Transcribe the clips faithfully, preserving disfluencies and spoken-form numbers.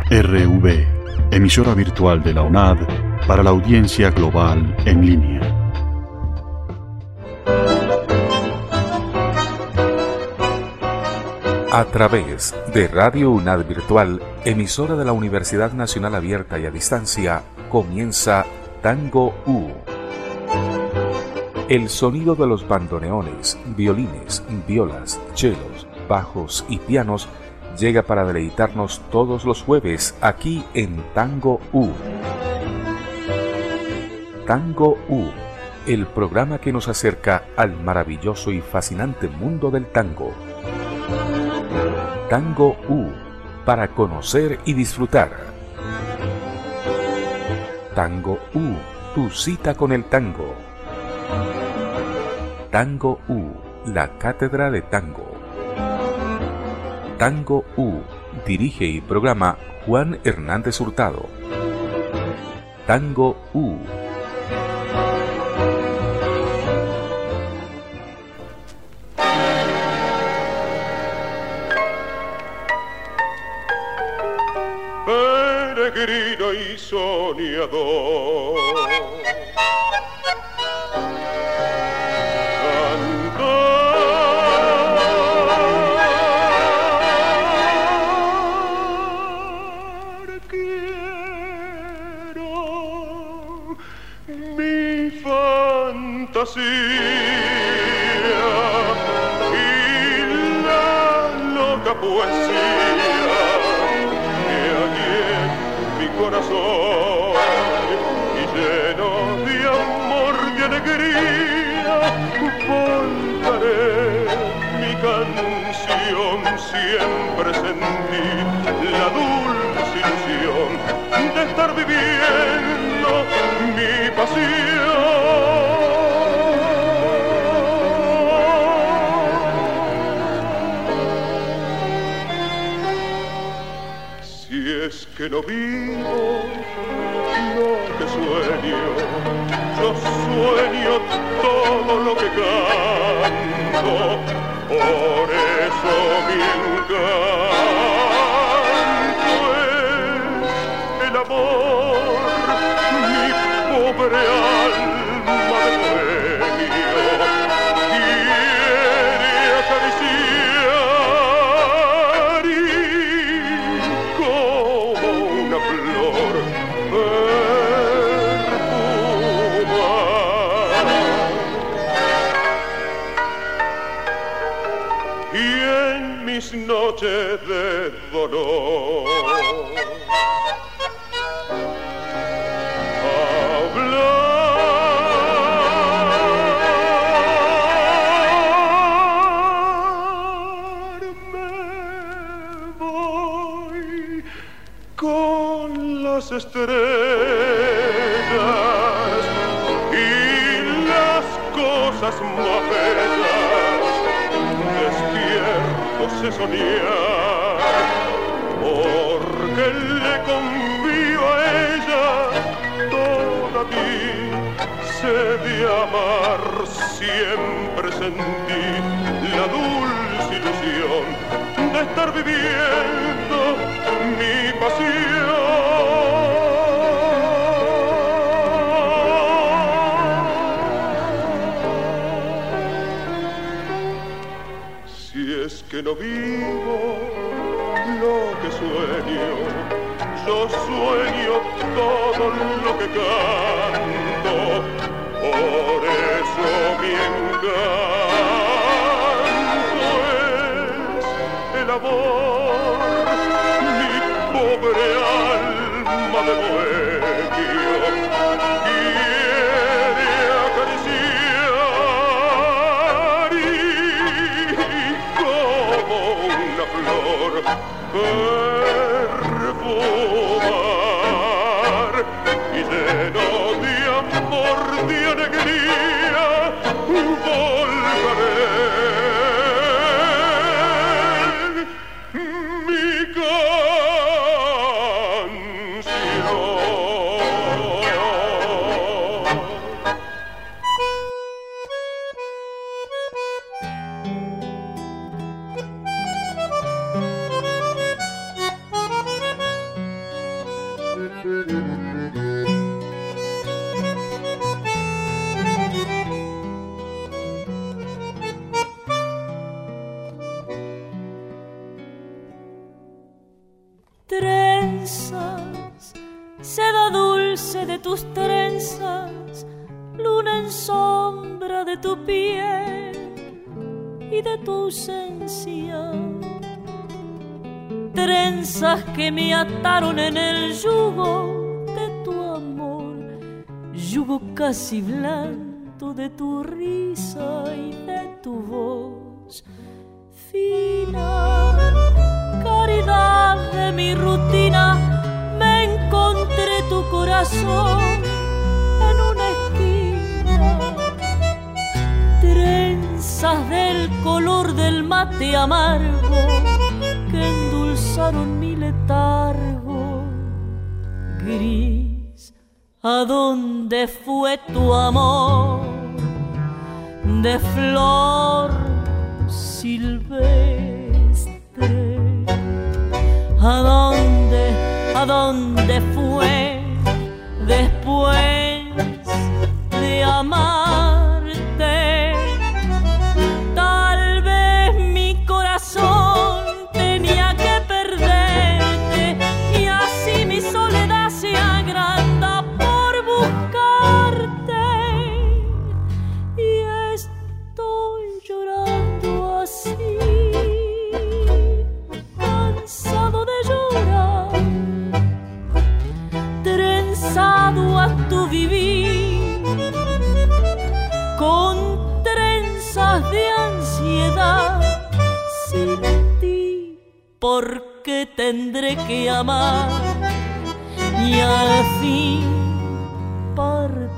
R V, emisora virtual de la U N A D para la audiencia global en línea. A través de Radio U N A D Virtual, emisora de la Universidad Nacional Abierta y a Distancia, comienza Tango U. El sonido de los bandoneones, violines, violas, chelos, bajos y pianos llega para deleitarnos todos los jueves aquí en Tango U. Tango U, el programa que nos acerca al maravilloso y fascinante mundo del tango. Tango U, para conocer y disfrutar. Tango U, tu cita con el tango. Tango U, la cátedra de tango. Tango U, dirige y programa Juan Hernández Hurtado. Tango U. Peregrino y soñador, cantar quiero mi fantasía y la loca poesía corazón, y lleno de amor, de alegría, volcaré mi canción. Siempre sentí la dulce ilusión de estar viviendo mi pasión. Es que no vivo lo que sueño, yo sueño todo lo que canto, por eso mi encanto es el amor, mi pobre alma de bohemio quiere acariciar. Noches de dolor hablar me voy con las estrellas y las cosas más bellas despierto sé soñar, porque le confío a ella toda mi sed de amar. Siempre sentí la dulce ilusión de estar viviendo mi pasión. Que no vivo lo que sueño, yo sueño todo lo que canto, por eso mi encanto es el amor, mi pobre alma de bohemio quiere acariciar y una flor perfumar y lleno de amor, de alegría, volcaré mi canción. Trenzas, seda dulce de tus trenzas, luna en sombra de tu piel y de tu ausencia. Trenzas que me ataron en el yugo de tu amor, yugo casi blando de tu risa y de tu voz fina. Caridad de mi rutina, me encontré tu corazón en una esquina. Trenzas del color del mate amargo que endulzaron mi letargo. Gris, ¿a dónde fue tu amor? De flor silvestre, ¿a dónde, a dónde fue después de amarte? Tal vez mi corazón tenía que perderte y así mi soledad se agranda por buscarte. Y estoy llorando así, cansado de llorar, trenzado a tu vivir, con trenzas de ansiedad. Sin ti, ¿por qué tendré que amar y al fin partir?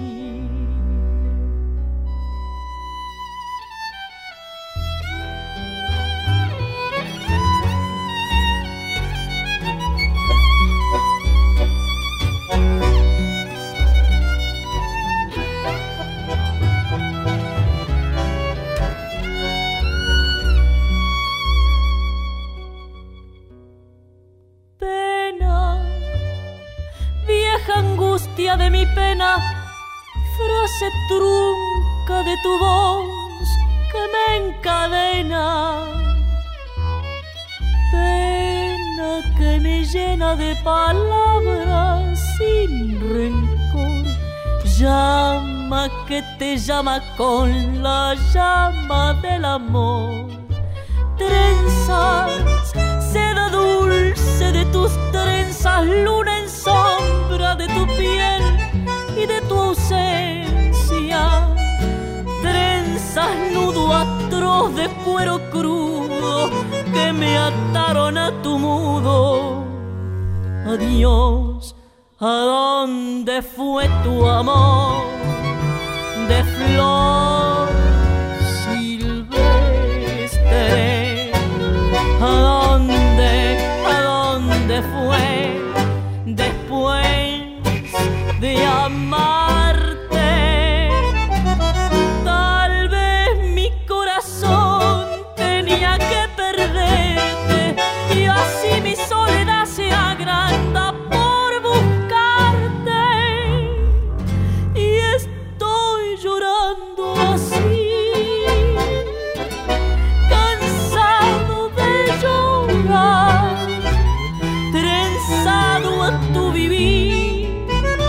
Angustia de mi pena, frase trunca de tu voz que me encadena. Pena que me llena de palabras sin rencor, llama que te llama con la llama del amor. Trenzas, seda dulce de tus trenzas, luna en sombra de tu piel y de tu ausencia. Trenzas, nudo atroz de cuero crudo que me ataron a tu mudo. Adiós, ¿a dónde fue tu amor? De flor silvestre, ¿a dónde, a dónde fue después de amarte? Tal vez mi corazón tenía que perderte y así mi soledad se agranda por buscarte. Y estoy llorando así, cansado de llorar, trenzado a tu vivir,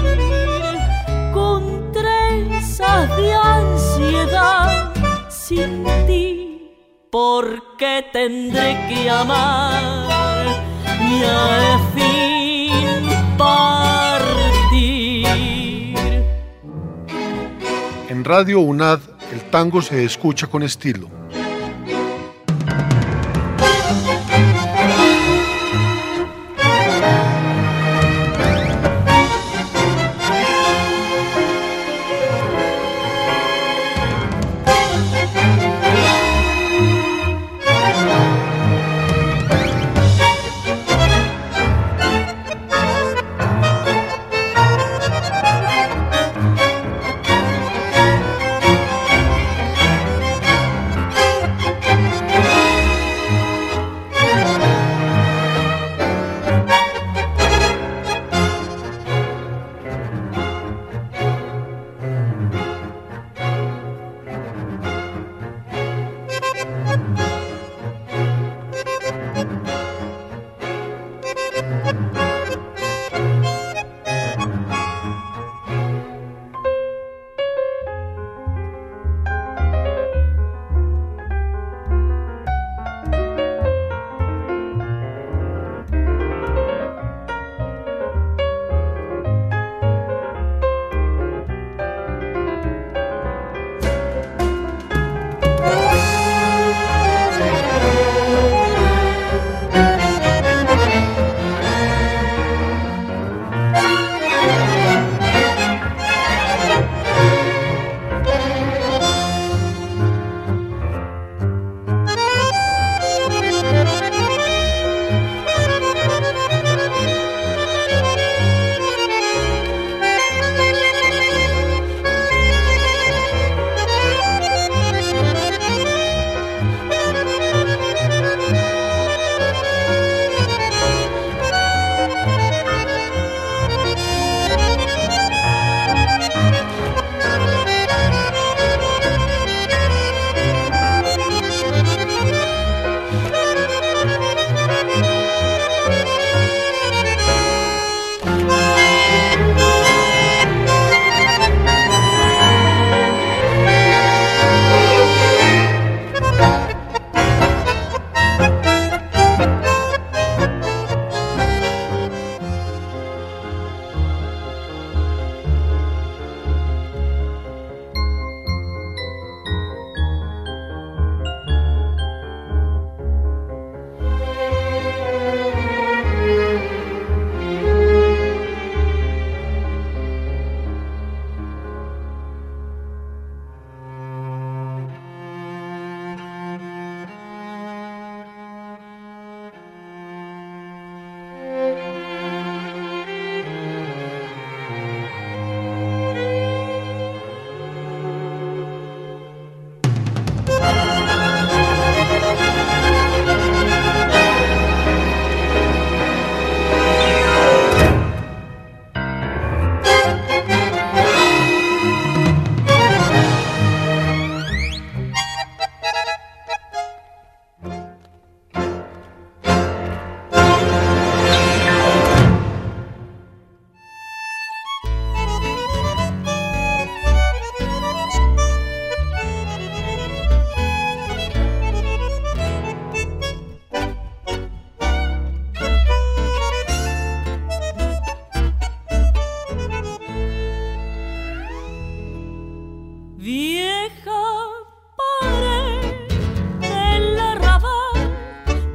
con trenzas de ansiedad. Sin ti, ¿por qué tendré que amar y al fin partir? En Radio UNAD, el tango se escucha con estilo.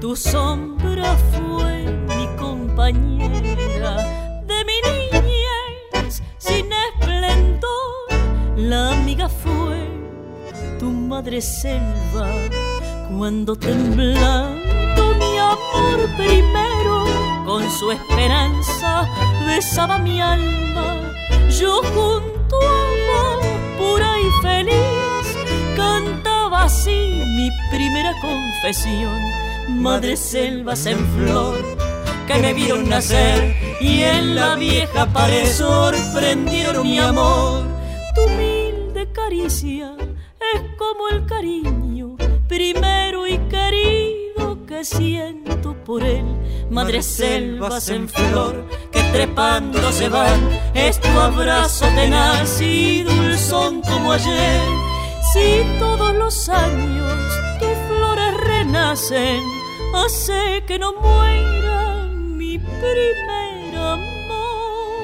Tu sombra fue mi compañera de mi niñez sin esplendor. La amiga fue tu madre selva cuando temblando mi amor primero con su esperanza besaba mi alma. Yo junto a vos, pura y feliz, cantaba así mi primera confesión. Madres selvas en flor que me vieron nacer y en la vieja pared sorprendieron mi amor. Tu humilde caricia es como el cariño primero y querido que siento por él. Madres selvas en flor que trepando se van, es tu abrazo tenaz y dulzón como ayer. Si todos los años tus flores renacen, hace que no muera mi primer amor.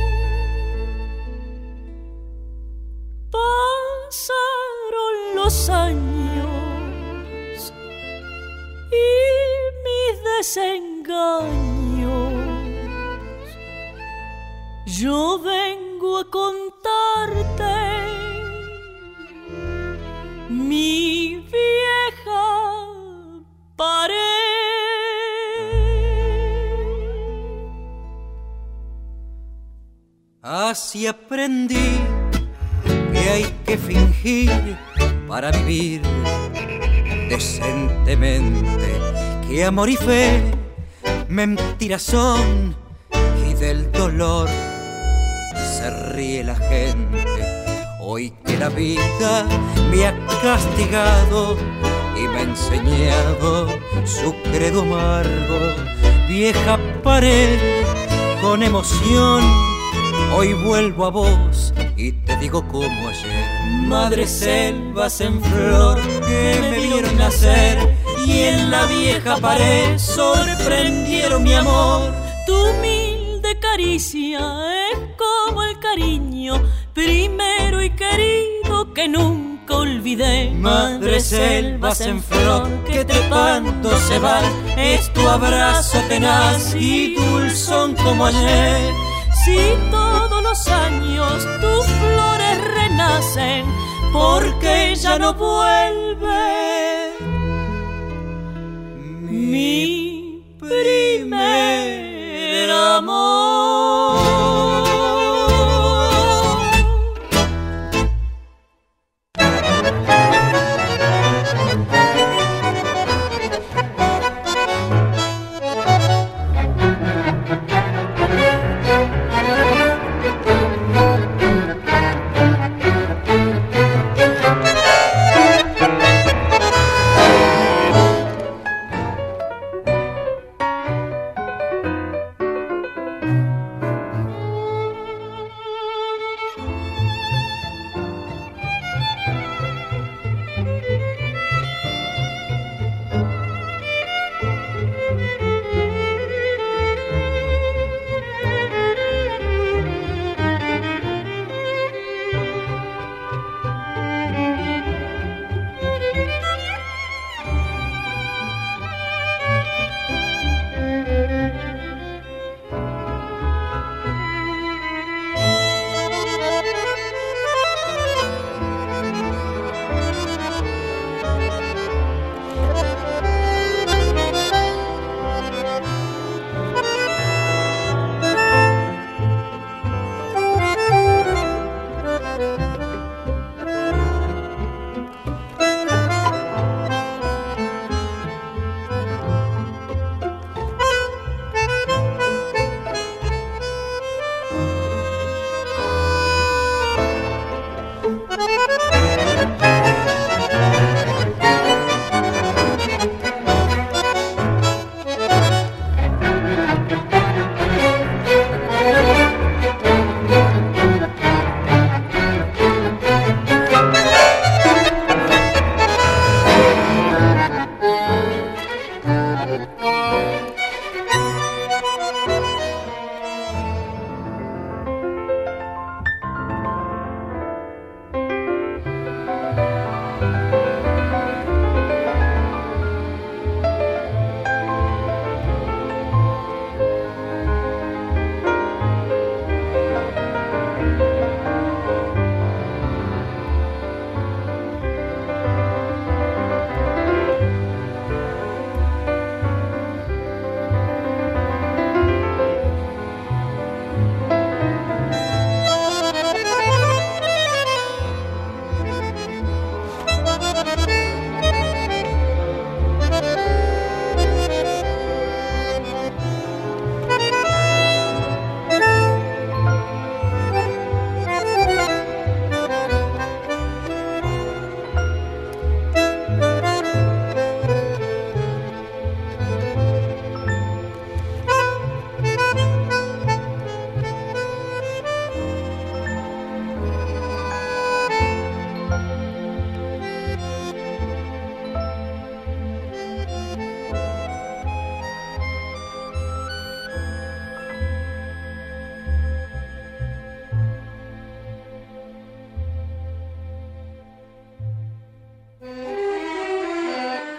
Pasaron los años y mis desengaños. Yo vengo a contarte mi vieja pared. Así aprendí que hay que fingir para vivir decentemente, que amor y fe mentiras son y del dolor se ríe la gente. Hoy que la vida me ha castigado y me ha enseñado su credo amargo, vieja pared con emoción, hoy vuelvo a vos y te digo como ayer. Madres selvas en flor que me vieron nacer y en la vieja pared sorprendieron mi amor. Tu humilde caricia es como el cariño primero y querido que nunca olvidé. Madres selvas en flor que trepando se van, es tu abrazo tenaz y dulzón como ayer. Si todos los años tus flores renacen, porque ya no vuelve mi primer amor.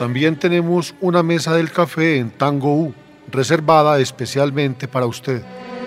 También tenemos una mesa del café en Tango U, reservada especialmente para usted.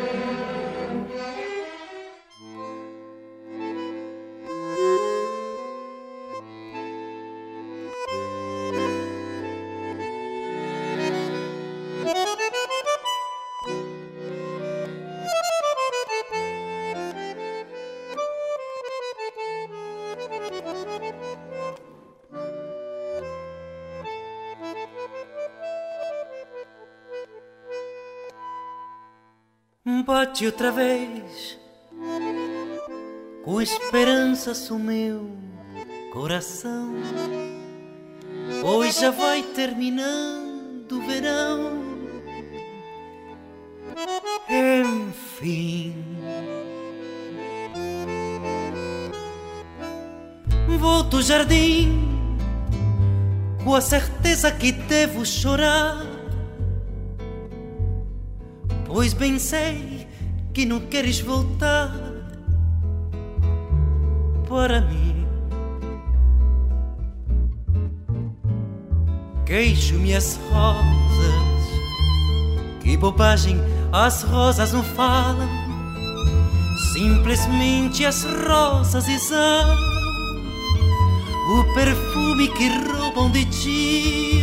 Bate outra vez, com esperanças o meu coração, pois já vai terminando o verão. Enfim, volto ao jardim com a certeza que devo chorar, pois bem sei que não queres voltar para mim. Queixo-me as rosas, que bobagem, as rosas não falam, simplesmente as rosas exalam o perfume que roubam de ti.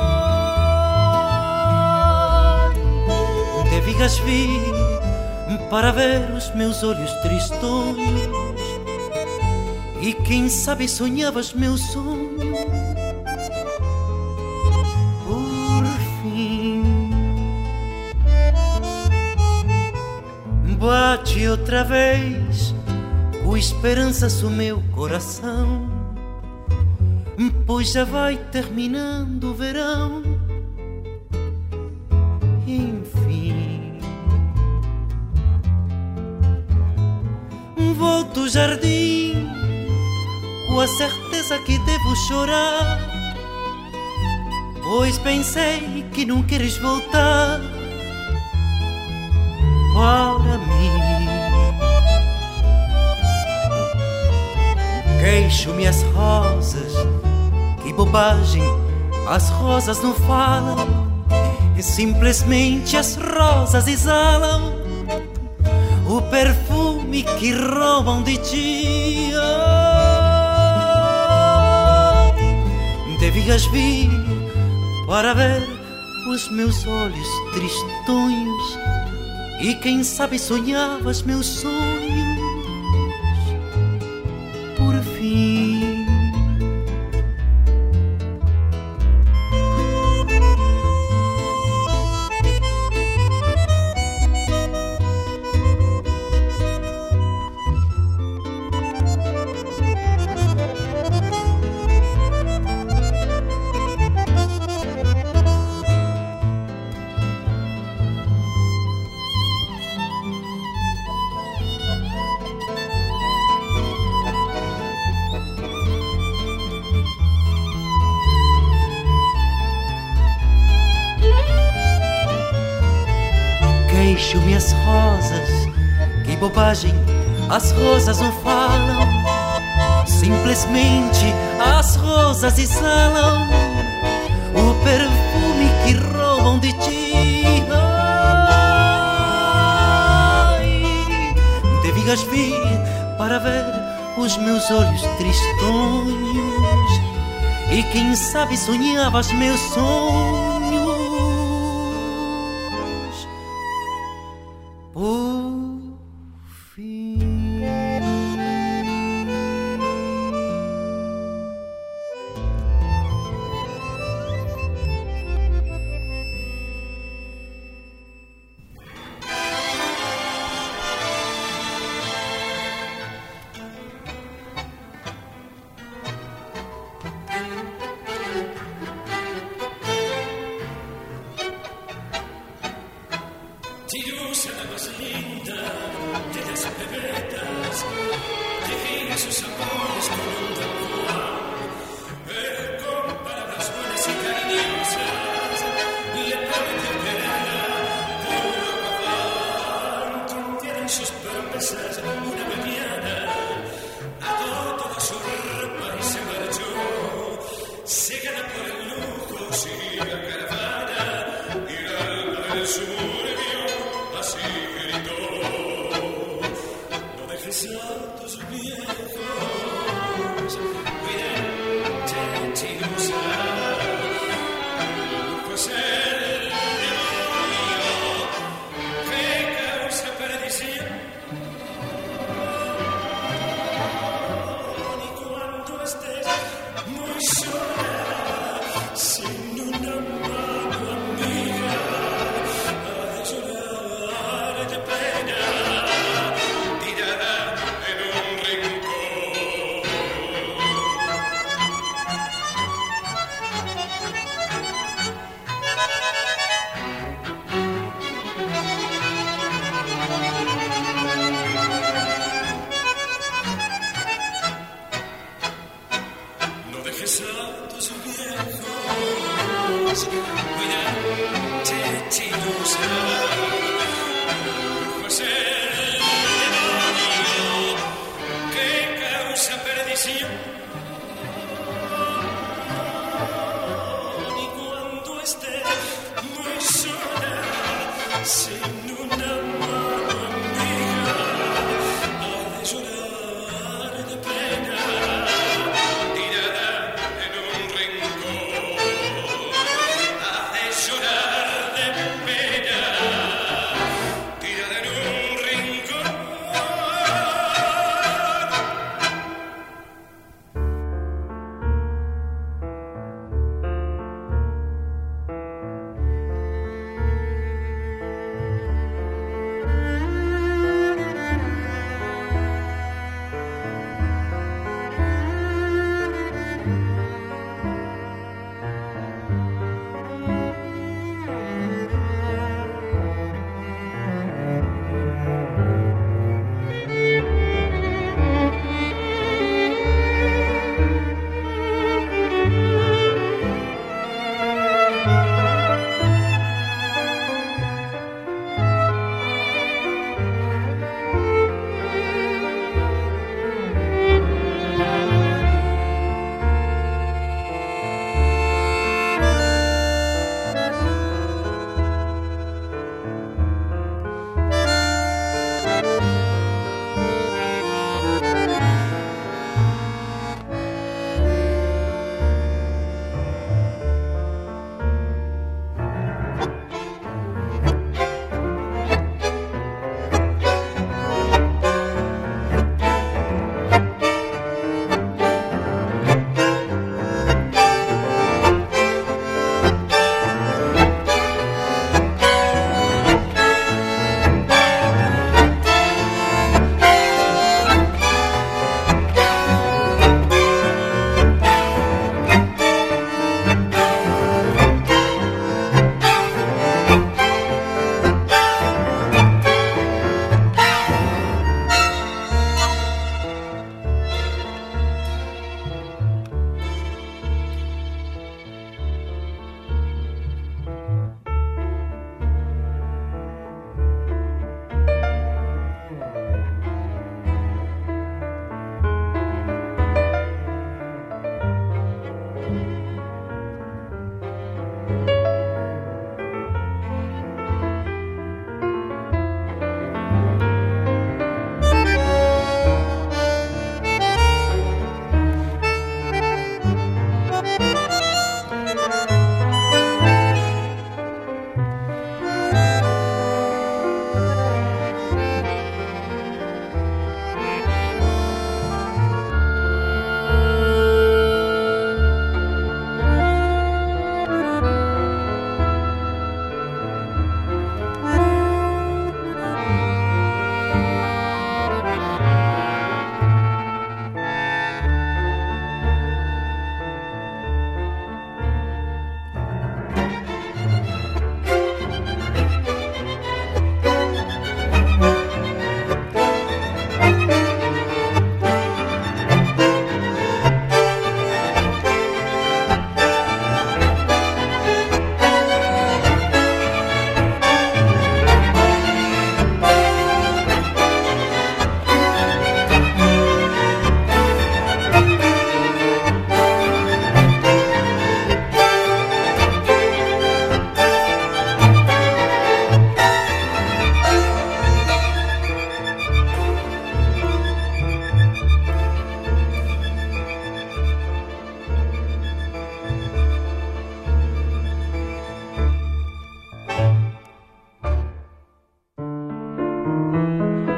Devias vir para ver os meus olhos tristonhos, e quem sabe sonhavas meus sonhos. Por fim, bate outra vez com esperanças o meu coração, pois já vai terminando o verão. Enfim, volto ao jardim com a certeza que devo chorar, pois pensei que não queres voltar para mim. Queixo-me as rosas, que bobagem, as rosas não falam, e simplesmente as rosas exalam o perfume que roubam de ti. Devias vir para ver os meus olhos tristonhos, e quem sabe sonhavas meus sonhos. Por fim, queixo-me as rosas, que bobagem, as rosas não falam, simplesmente as rosas exalam o perfume que roubam de ti. Ai, devias vir para ver os meus olhos tristonhos, e quem sabe sonhavas meus sonhos. Se gana por el lujo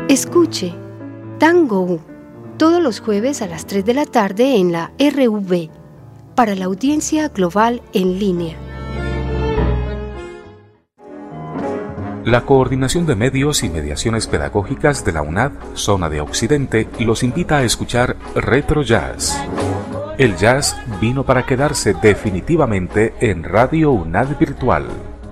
Escuche Tango U todos los jueves a las tres de la tarde en la R V para la audiencia global en línea. La Coordinación de Medios y Mediaciones Pedagógicas de la UNAD, Zona de Occidente, los invita a escuchar Retro Jazz. El jazz vino para quedarse definitivamente en Radio UNAD Virtual.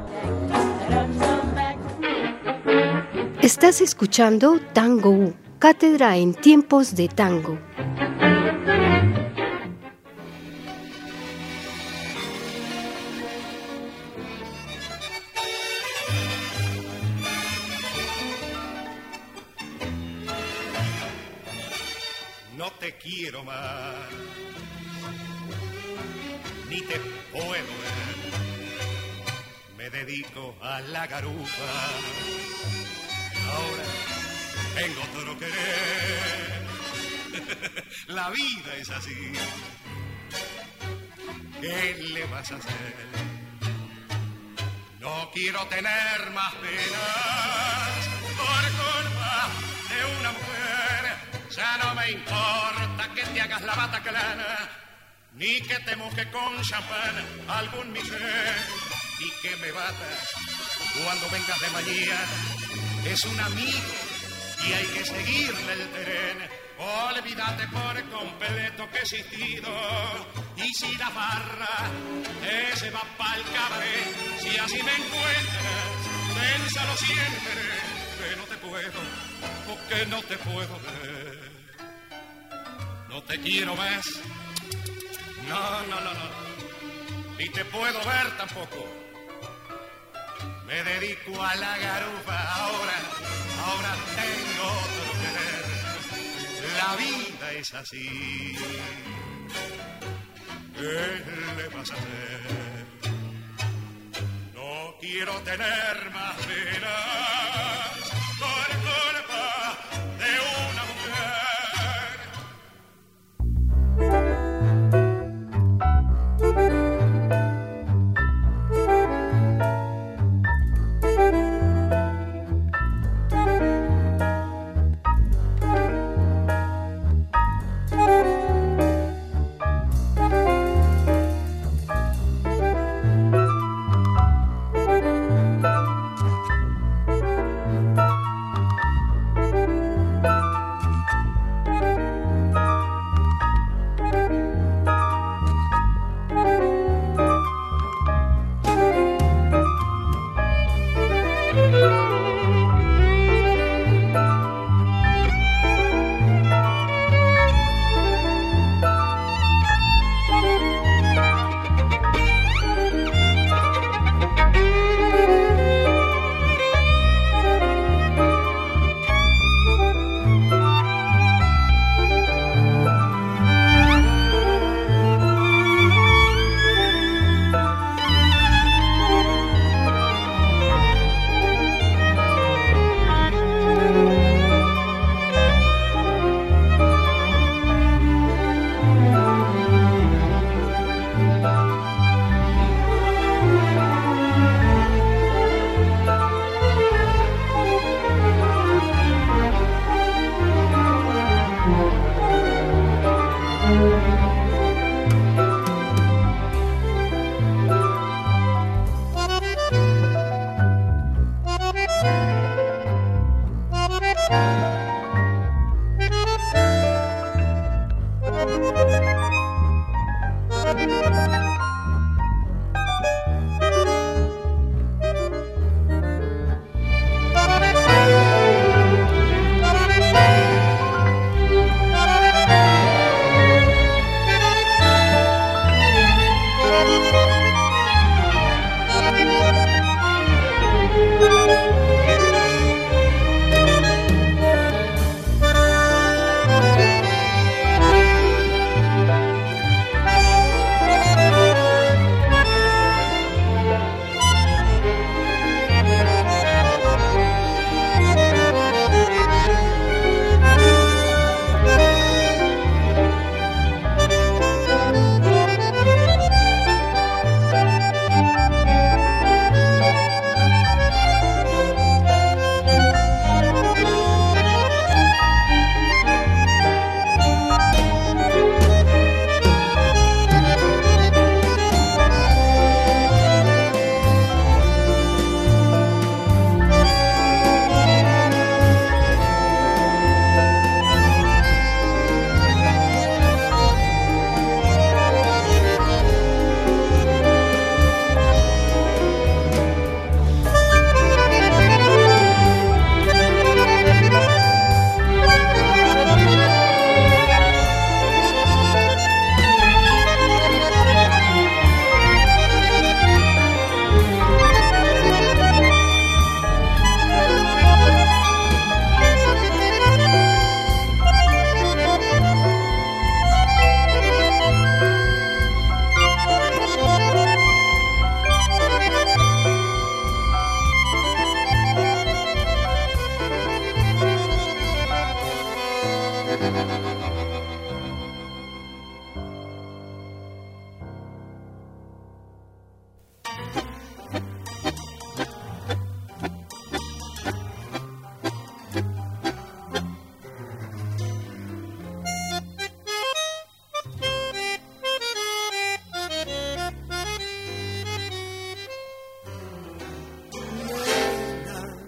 Estás escuchando Tango U, cátedra en tiempos de tango. No te quiero más, ni te puedo ver. Me dedico a la garufa. Ahora tengo otro querer. La vida es así. ¿Qué le vas a hacer? No quiero tener más penas por culpa de una mujer. Ya no me importa que te hagas la bataclana, ni que te moje con champán algún miser, y que me batas cuando vengas de mañana. Es un amigo y hay que seguirle el tren. Olvídate por completo que he existido. Y si la barra ese va pa'l cabaret, si así me encuentras, pénsalo siempre, que no te puedo, o que no te puedo ver. No te quiero más, no, no, no, no, ni te puedo ver tampoco. Me dedico a la garufa, ahora, ahora tengo otro querer. La vida es así. ¿Qué le vas a hacer? No quiero tener más penas por culpa de una mujer.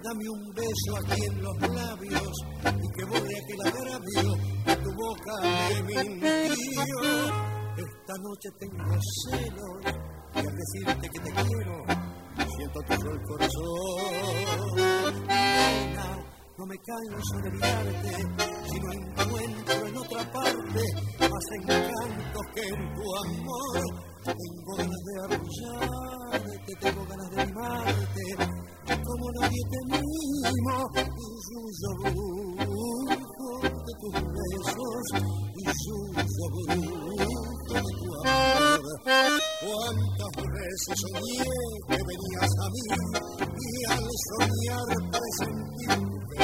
Dame un beso aquí en los labios y que borre aquel agravio que tu boca me mintió. Esta noche tengo celos y al decirte que te quiero siento tuyo el corazón. Nena, no me canso de mirarte, si no encuentro en otra parte más encantos que en tu amor. Tengo ganas de arrullarte, tengo ganas de mimarte, como nadie te mimo. Y suyo brujo de tus besos, y suyo brujo de tu amor. Cuántas veces soñé que venías a mí, y al soñar presentirte.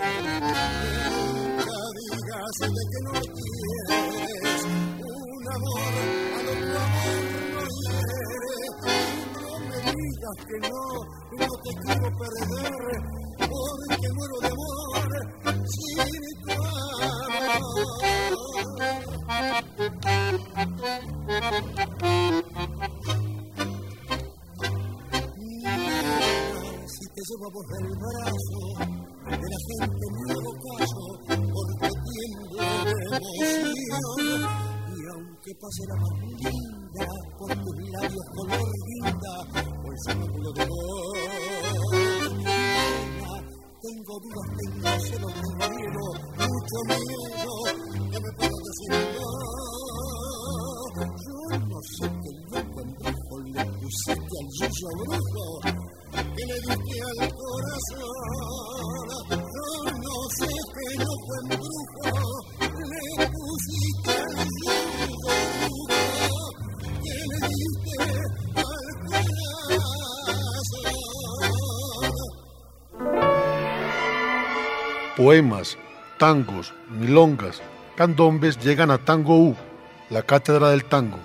Nunca digas de que no me quieres, un amor a lo tu amor no hiere. No me digas que no, no te quiero perder, porque muero de amor sin tu amor. Si te llevo por el brazo de la gente nuevo caso, porque tiemblo de emoción. Y aunque pase la más linda por tus labios color guinda, por su núcleo de voz, tengo dudas, tengo celos, tengo miedo, mucho miedo, que me puedo decir no. Yo no sé qué loco embrujo le pusiste al yuyo brujo que le diste al corazón. Yo no sé qué loco embrujo le pusiste al yuyo brujo que le diste al corazón. Poemas, tangos, milongas, candombes llegan a Tango U, la cátedra del tango.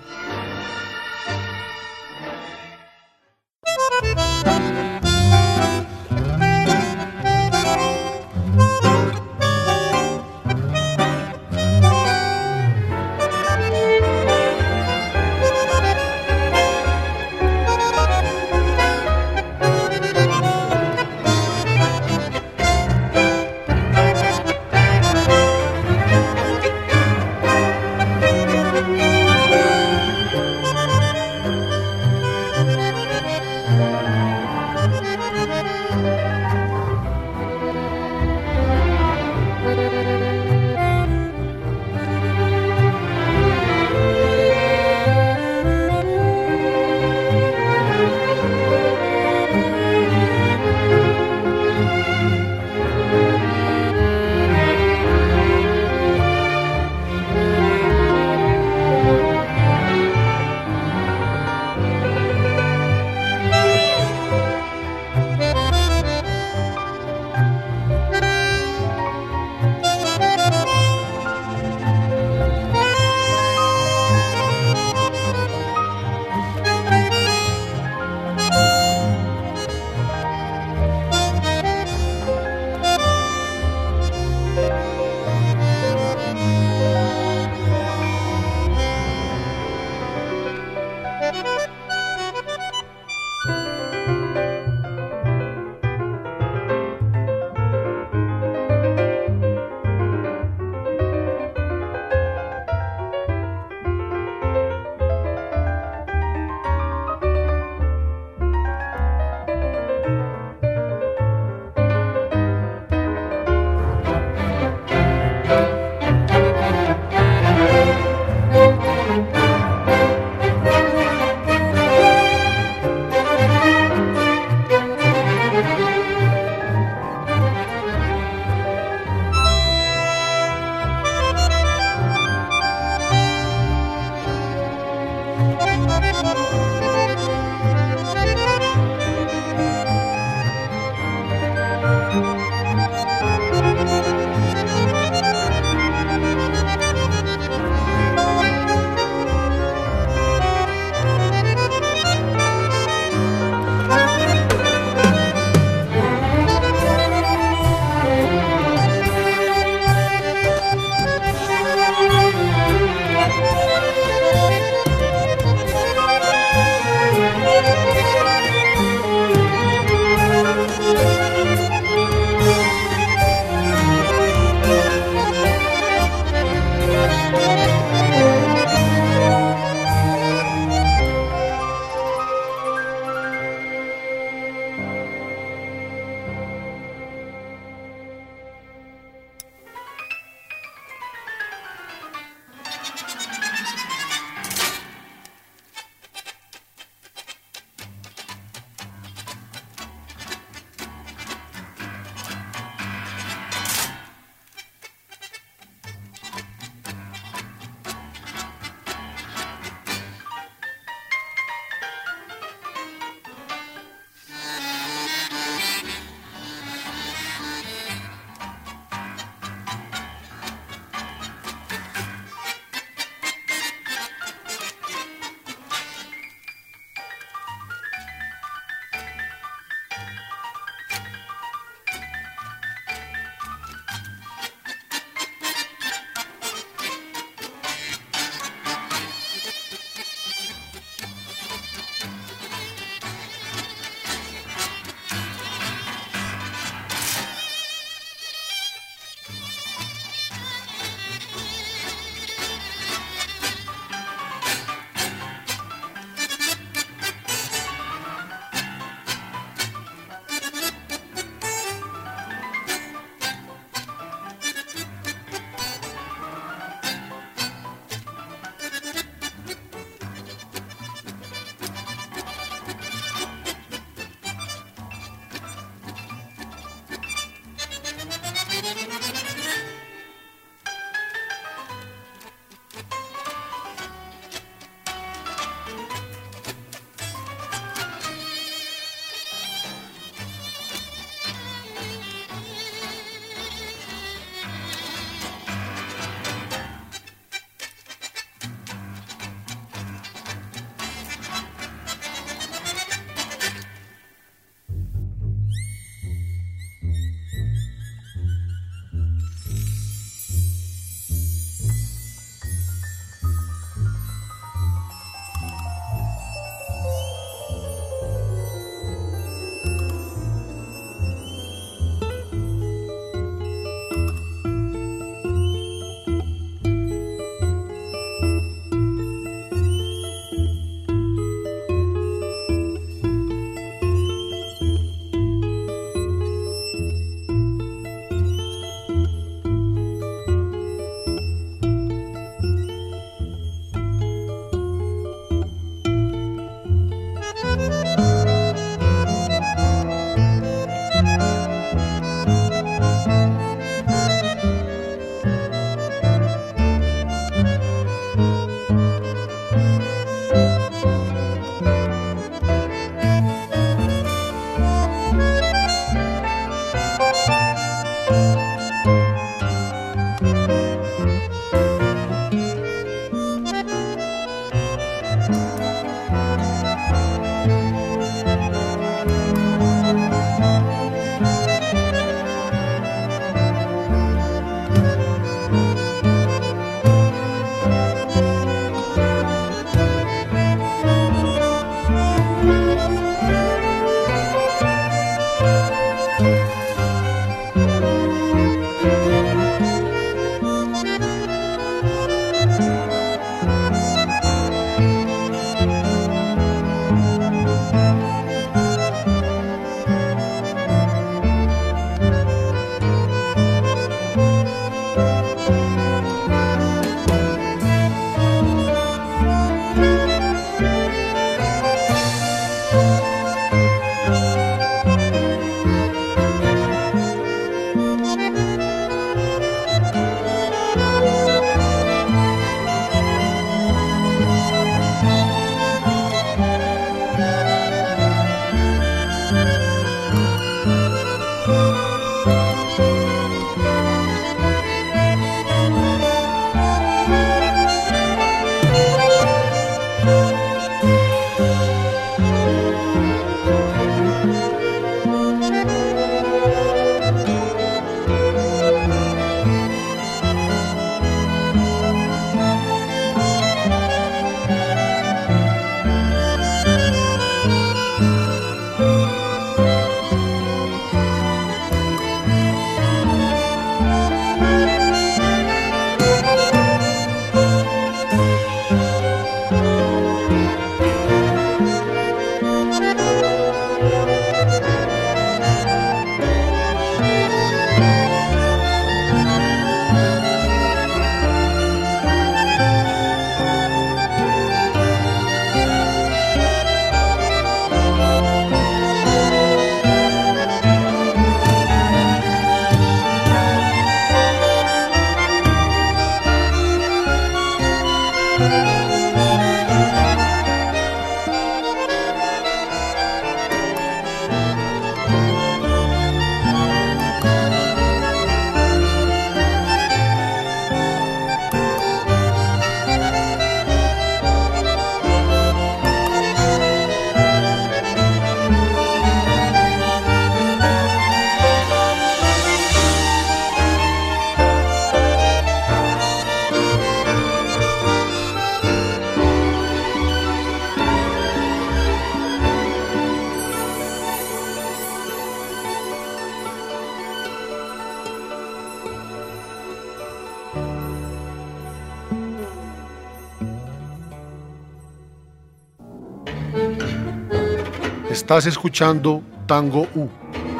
Estás escuchando Tango U.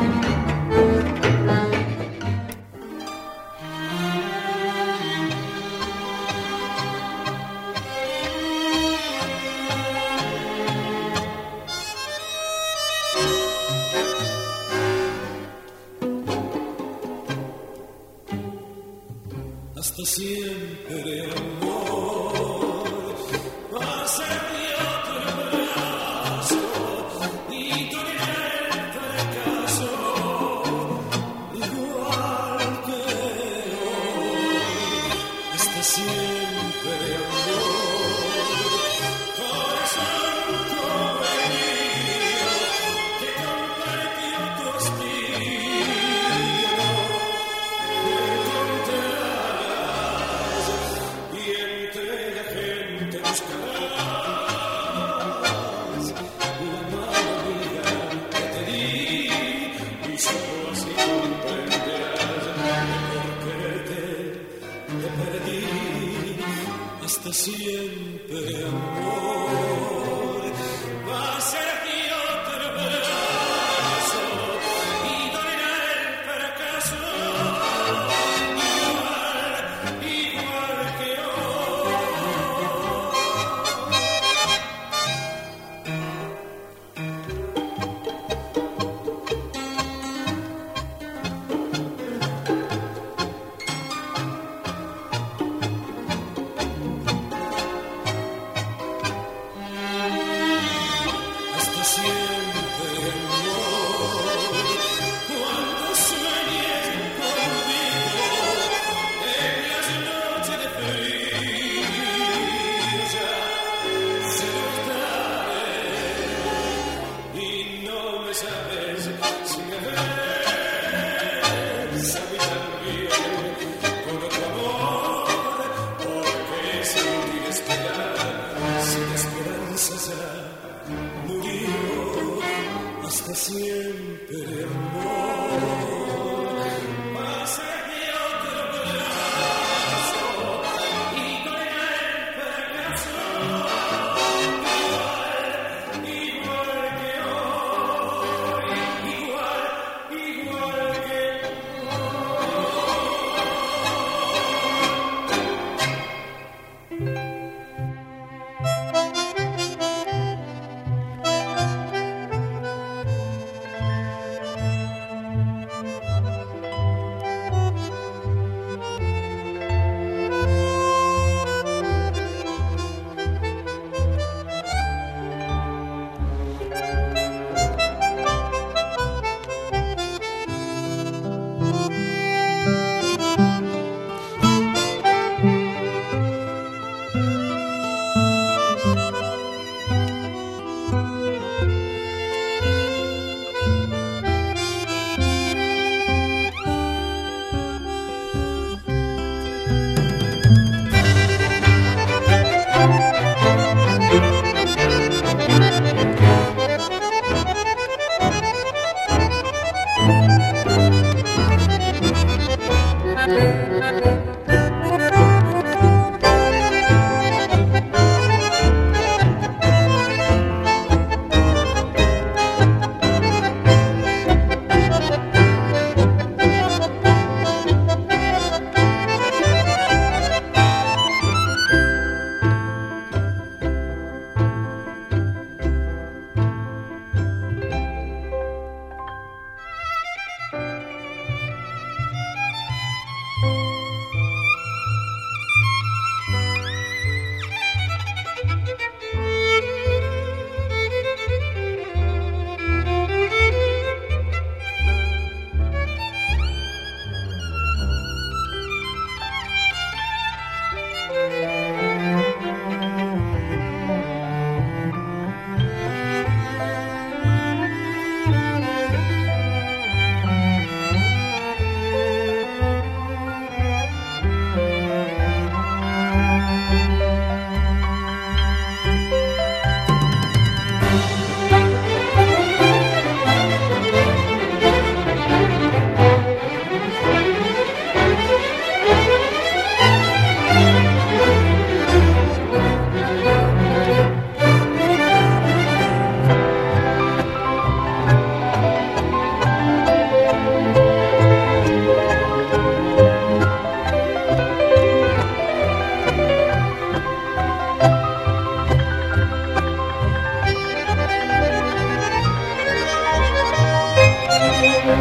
Hasta siempre, amor, va a ser mi otro abrazo y dolerá el fracaso, igual que hoy. Hasta siempre, amor, corazón convenido que compartió tu espíritu. Hasta siempre, amor, va a ser mi otro abrazo y dolerá el fracaso, igual, igual que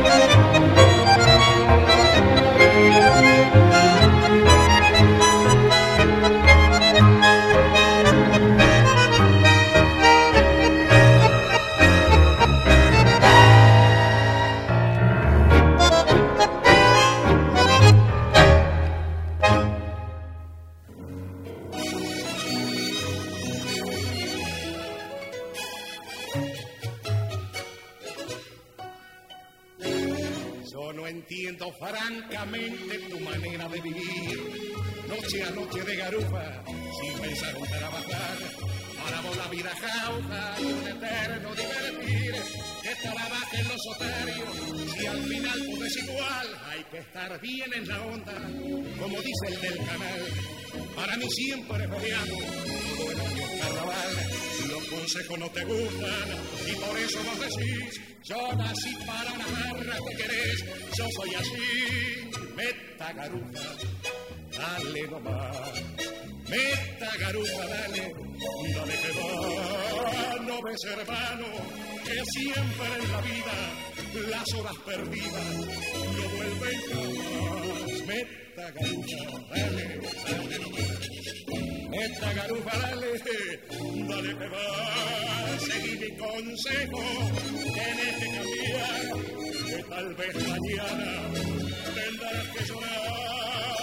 Entiendo francamente tu manera de vivir, noche a noche de garufa, sin pensar en trabajar. Para vos la vida jauja y un eterno divertir, que trabaje en los soterios, si al final todo es igual, hay que estar bien en la onda, como dice el del canal. Para mí siempre es verano, todo el año es carnaval. Los consejos no te gustan y por eso vos decís: yo nací para una jarra que querés, yo soy así. Meta garufa, dale nomás. Meta garufa, dale, dale que va. No ves, hermano, que siempre en la vida las horas perdidas no vuelven jamás. Meta garufa, dale, dale nomás. Meta garufa, dale, dale que va. Seguí mi consejo, tienes que cambiar, que tal vez mañana tendrás que llorar.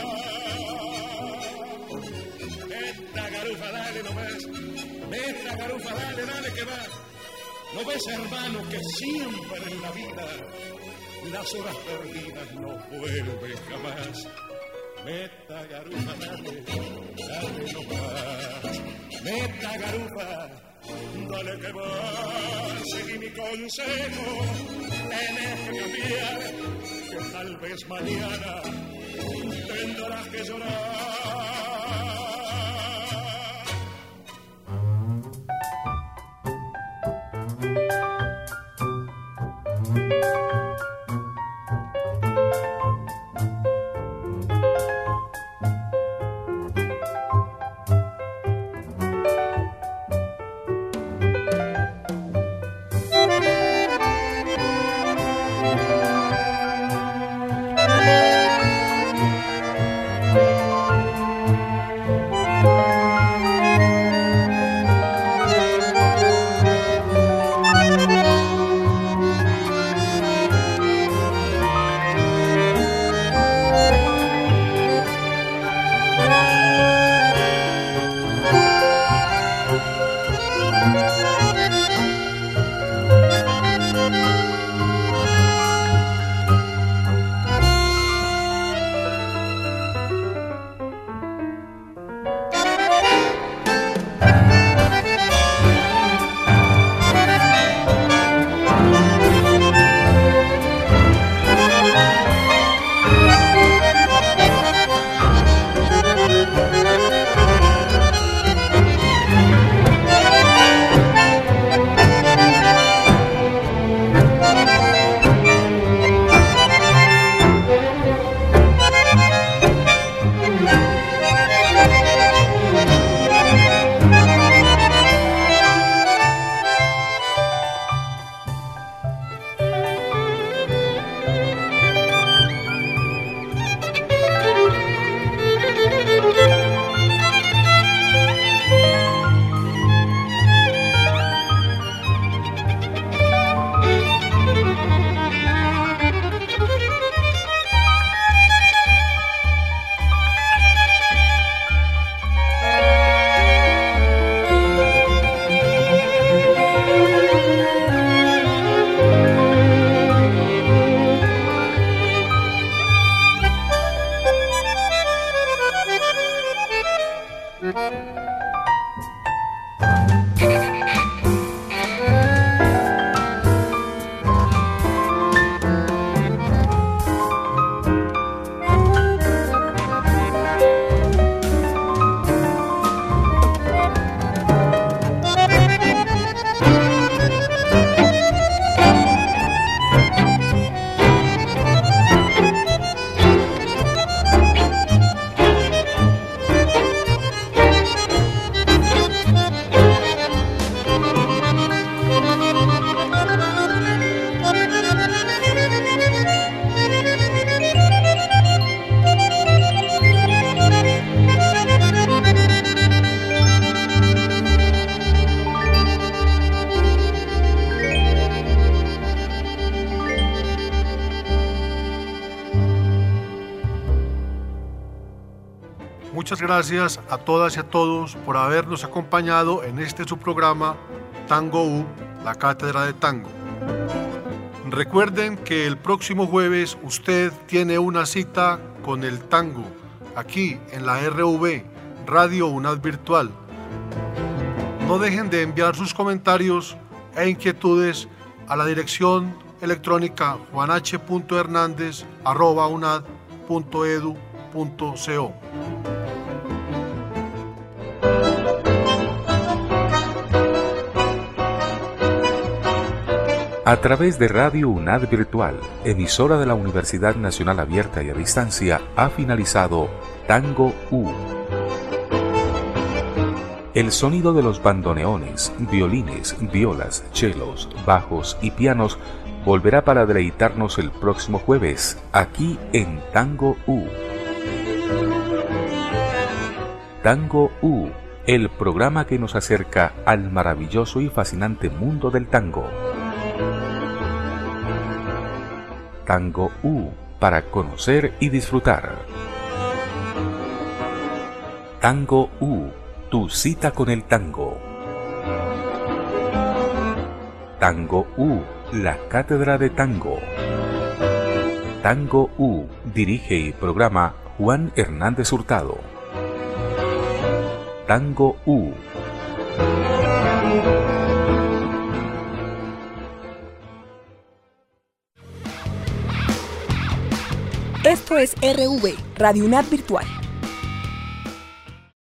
Meta garufa, dale, no ves. Meta garufa, dale, dale que va. No ves, hermano, que siempre en la vida las horas perdidas no vuelven jamás. Meta garufa, dale, dale no más. Meta garufa, dale que va. Seguí mi consejo, tienes que cambiar, que tal vez mañana tendrás que llorar. muchas gracias a todas y a todos por habernos acompañado en este su programa Tango U, la Cátedra de Tango. Recuerden que el próximo jueves usted tiene una cita con el tango aquí en la R V, Radio UNAD Virtual. No dejen de enviar sus comentarios e inquietudes a la dirección electrónica juanh punto hernandez arroba unad punto edu punto co. A través de Radio UNAD Virtual, emisora de la Universidad Nacional Abierta y a Distancia, ha finalizado Tango U. El sonido de los bandoneones, violines, violas, chelos, bajos y pianos volverá para deleitarnos el próximo jueves, aquí en Tango U. Tango U, el programa que nos acerca al maravilloso y fascinante mundo del tango. Tango U, para conocer y disfrutar. Tango U, tu cita con el tango. Tango U, la Cátedra de Tango. Tango U, dirige y programa Juan Hernández Hurtado. Tango U. Esto es R V, Radio UNAD Virtual.